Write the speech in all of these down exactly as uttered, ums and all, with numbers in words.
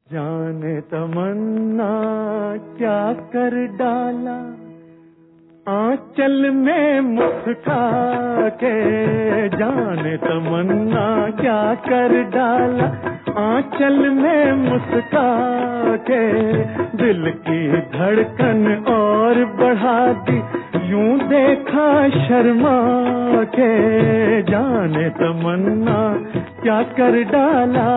जाने तमन्ना क्या कर डाला आंचल में मुस्का के, जाने तमन्ना क्या कर डाला आंचल में मुस्का के, दिल की धड़कन और बढ़ा दी यूं देखा शर्मा के, जाने तमन्ना क्या कर डाला।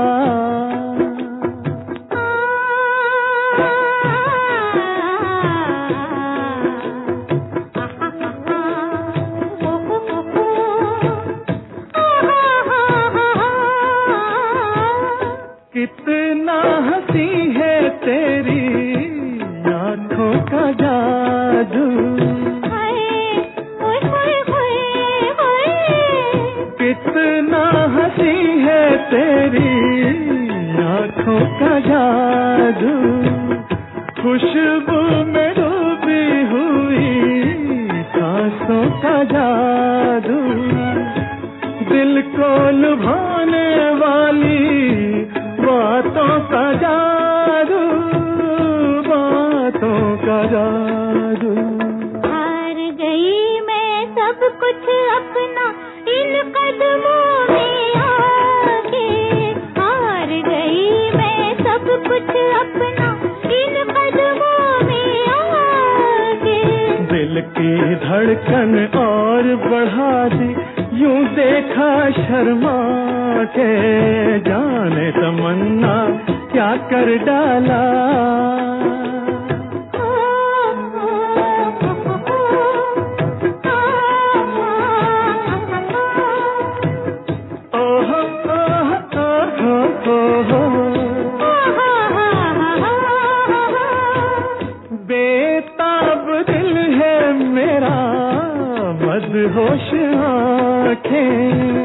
कितना हंसी है तेरी आँखों का जादू, कितना हंसी है तेरी आँखों का जादू, खुशबू में डूबी हुई सांसों का जादू, दिल को लुभाने वाली बातों का जादू, बातों का जादू। हार गई मैं सब कुछ अपना इन कदमों में आके, हार गई मैं सब कुछ अपना इन कदमों में आके, दिल की धड़कन और बढ़ा दी यूं देखा शर्मा के, जाने तमन्ना क्या कर डाला। ओहो ओहो ओहो बेताब दिल है मेरा मदहोश आँखें,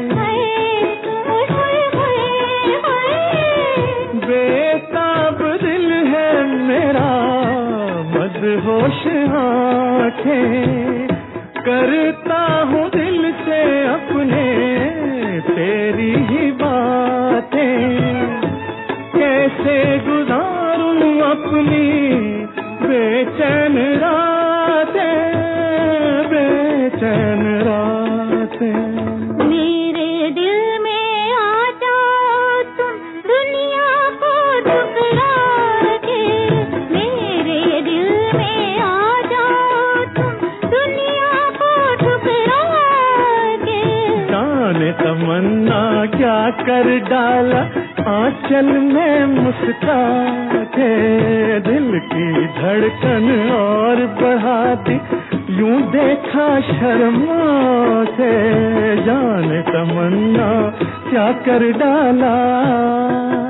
बेताब दिल है मेरा मदहोश आँखें, करता हूँ दिल से अपने तेरी ही बातें, कैसे गुजारूं अपनी बेचैन रातें, बेचैन रातें। मेरे दिल में आ जाओ तुम दुनिया को ठुकरा के, मेरे दिल में आ जाओ तुम दुनिया को ठुकरा के, जाने तमन्ना क्या कर डाला आंचल में मुस्का के, दिल की धड़कन और बढ़ा दी यूं देखा शर्मा से, जाने तमन्ना क्या कर डाला।